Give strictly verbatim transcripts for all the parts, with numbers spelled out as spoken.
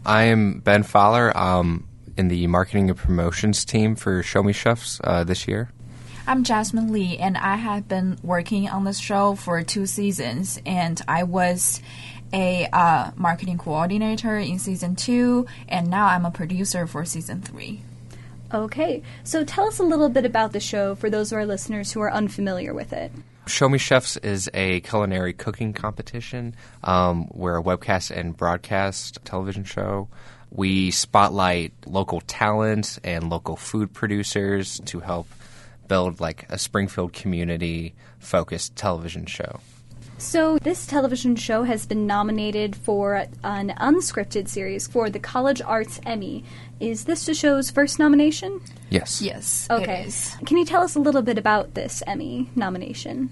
I am Ben Fowler. Um, in the marketing and promotions team for Show Me Chefs uh, this year. I'm Jasmine Lee, and I have been working on this show for two seasons, and I was a uh, marketing coordinator in season two, and now I'm a producer for season three. Okay, so tell us a little bit about the show for those of our listeners who are unfamiliar with it. Show Me Chefs is a culinary cooking competition. Um, we're a webcast and broadcast television show. We spotlight local talent and local food producers to help build like a Springfield community-focused television show. So this television show has been nominated for an unscripted series for the College Arts Emmy. Is this the show's first nomination? Yes. Yes. Okay. Can you tell us a little bit about this Emmy nomination?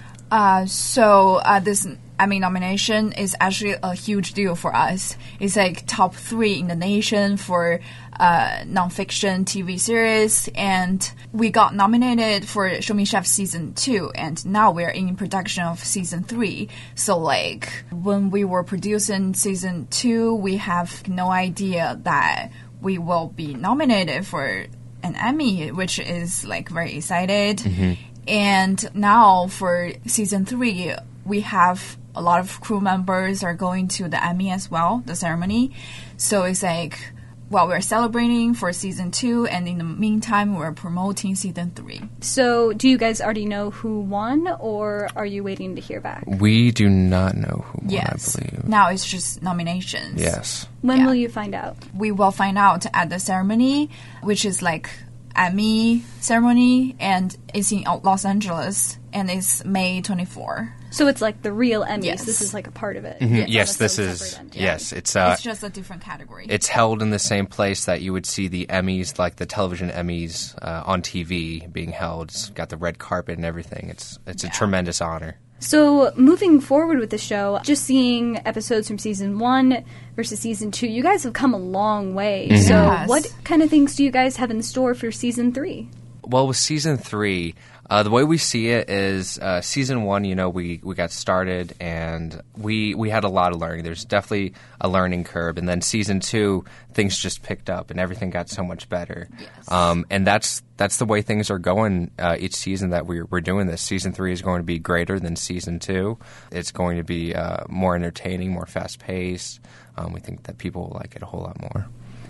Uh, so uh, this Emmy nomination is actually a huge deal for us. It's like top three in the nation for uh, nonfiction T V series, and we got nominated for Show Me Chef season two, and now we're in production of season three. So like when we were producing season two, we have no idea that we will be nominated for an Emmy, which is like very excited. Mm-hmm. And now for season three, we have a lot of crew members are going to the Emmy as well, the ceremony. So it's like, well, we're celebrating for season two, and in the meantime, we're promoting season three. So do you guys already know who won, or are you waiting to hear back? We do not know who won, Yes. I believe. Now it's just nominations. Yes. When Yeah. will you find out? We will find out at the ceremony, which is like Emmy ceremony, and it's in Los Angeles, and it's May twenty-fourth. So it's like the real Emmys. Yes. This is like a part of it. Mhm. It's Yes, not a this totally is. separate entity. Yes, it's. Uh, It's just a different category. It's held in the same place that you would see the Emmys, like the television Emmys uh, on T V being held. It's got the red carpet and everything. It's it's a Yeah. tremendous honor. So moving forward with the show, just seeing episodes from season one versus season two, you guys have come a long way. Mm-hmm. So Yes. what kind of things do you guys have in store for season three? Well, with season three, uh, the way we see it is uh, season one, you know, we, we got started and we we had a lot of learning. There's definitely a learning curve. And then season two, things just picked up and everything got so much better. Yes. Um, and that's that's the way things are going uh, each season that we're, we're doing this. Season three is going to be greater than season two. It's going to be uh, more entertaining, more fast-paced. Um, we think that people will like it a whole lot more.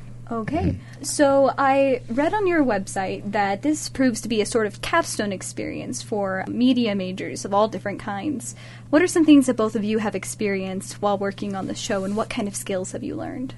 Okay. So I read on your website that this proves to be a sort of capstone experience for media majors of all different kinds. What are some things that both of you have experienced while working on the show, and what kind of skills have you learned?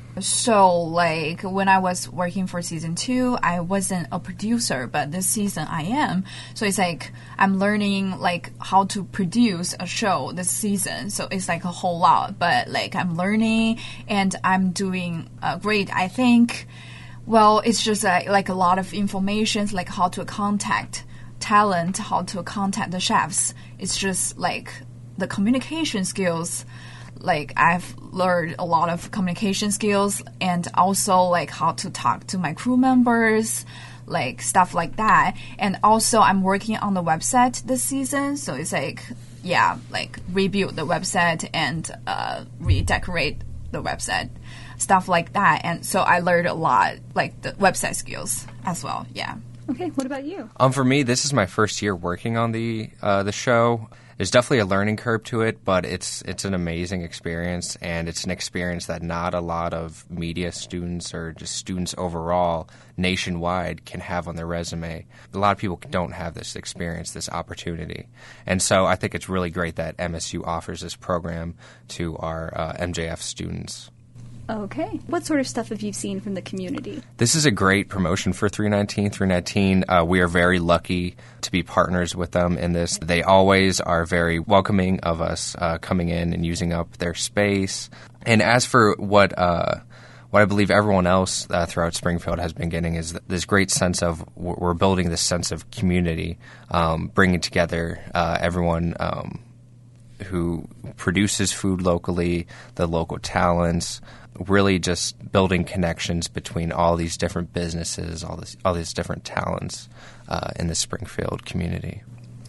So, like, when I was working for season two, I wasn't a producer, but this season I am. So it's like I'm learning, like, how to produce a show this season. So it's like a whole lot, but, like, I'm learning and I'm doing uh, great, I think. Well, it's just, uh, like, a lot of information, like how to contact talent, how to contact the chefs. It's just, like, the communication skills. Like, I've learned a lot of communication skills, and also like how to talk to my crew members, like stuff like that. And also I'm working on the website this season, so it's like, yeah, like rebuild the website and uh, redecorate the website, stuff like that. And so I learned a lot, like the website skills as well. Yeah. Okay, what about you? Um, for me, this is my first year working on the uh, the show. There's definitely a learning curve to it, but it's it's an amazing experience, and it's an experience that not a lot of media students or just students overall nationwide can have on their resume. A lot of people don't have this experience, this opportunity. And so I think it's really great that M S U offers this program to our uh, M J F students. Okay. What sort of stuff have you seen from the community? This is a great promotion for three nineteen. three nineteen, uh, we are very lucky to be partners with them in this. They always are very welcoming of us uh, coming in and using up their space. And as for what uh, what I believe everyone else uh, throughout Springfield has been getting is this great sense of we're building this sense of community, um, bringing together uh, everyone um, who produces food locally, the local talents, really just building connections between all these different businesses, all this, all these different talents uh, in the Springfield community.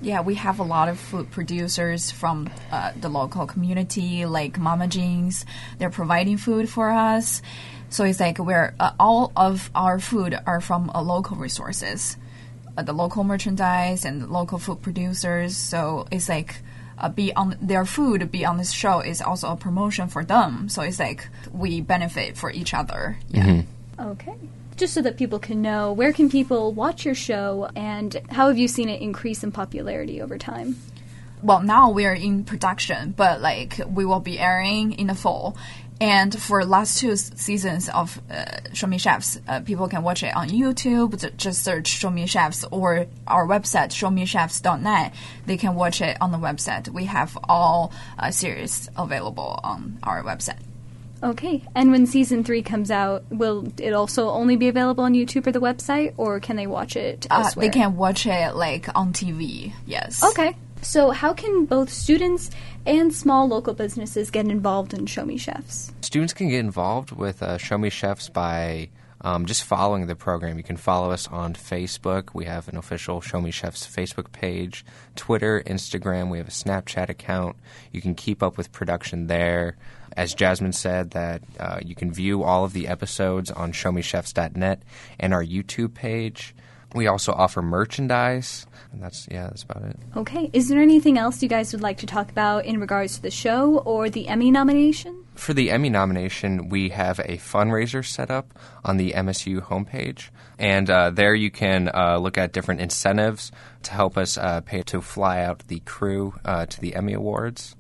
Yeah, we have a lot of food producers from uh, the local community, like Mama Jeans. They're providing food for us. So it's like we're uh, all of our food are from uh, local resources, uh, the local merchandise and the local food producers. So it's like uh, be on their food be on this show is also a promotion for them. So it's like we benefit for each other. Yeah. Mm-hmm. Okay. Just so that people can know, where can people watch your show, and how have you seen it increase in popularity over time? Well, now we're in production, but like we will be airing in the fall. And for last two seasons of uh, Show Me Chefs, uh, people can watch it on YouTube. Just search Show Me Chefs or our website, show me chefs dot net. They can watch it on the website. We have all uh, series available on our website. Okay, and when season three comes out, will it also only be available on YouTube or the website, or can they watch it elsewhere? Uh, they can watch it like on T V, yes. Okay. So how can both students and small local businesses get involved in Show Me Chefs? Students can get involved with uh, Show Me Chefs by um, just following the program. You can follow us on Facebook. We have an official Show Me Chefs Facebook page, Twitter, Instagram. We have a Snapchat account. You can keep up with production there. As Jasmine said, that uh, you can view all of the episodes on show me chefs dot net and our YouTube page. We also offer merchandise, and that's, yeah, that's about it. Okay. Is there anything else you guys would like to talk about in regards to the show or the Emmy nomination? For the Emmy nomination, we have a fundraiser set up on the M S U homepage, and uh, there you can uh, look at different incentives to help us uh, pay to fly out the crew uh, to the Emmy Awards.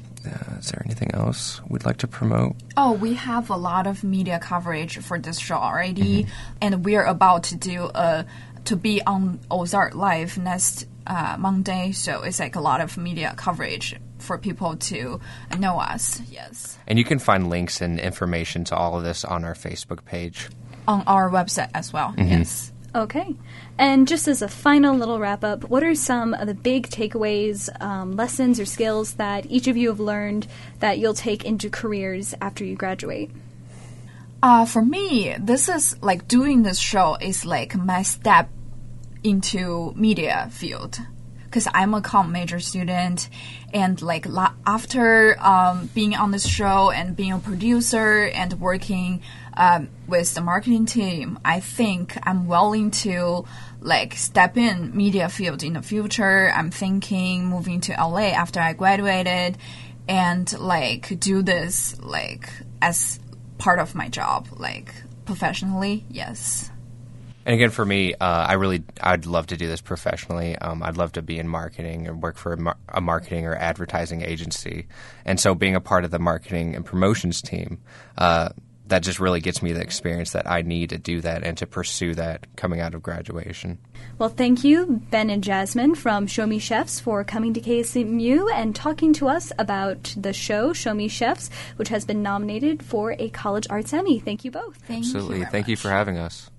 Uh, is there anything else we'd like to promote? Oh, we have a lot of media coverage for this show already, mm-hmm. and we're about to do a to be on Ozark Live next uh, Monday. So it's like a lot of media coverage for people to know us. Yes, and you can find links and information to all of this on our Facebook page, on our website as well. Mm-hmm. Yes. Okay. And just as a final little wrap-up, what are some of the big takeaways, um, lessons, or skills that each of you have learned that you'll take into careers after you graduate? Uh, for me, this is like doing this show is like my step into media field. Because I'm a comm major student, and like la- after um, being on this show and being a producer and working um, with the marketing team, I think I'm willing to like step in media field in the future. I'm thinking moving to L A after I graduated, and like do this like as part of my job, like professionally. Yes. And again, for me, uh, I really, I'd love to do this professionally. Um, I'd love to be in marketing or work for a, mar- a marketing or advertising agency. And so being a part of the marketing and promotions team, uh, that just really gets me the experience that I need to do that and to pursue that coming out of graduation. Well, thank you, Ben and Jasmine from Show Me Chefs, for coming to K S M U and talking to us about the show, Show Me Chefs, which has been nominated for a College Arts Emmy. Thank you both. Thank Absolutely. You Thank much. you for having us.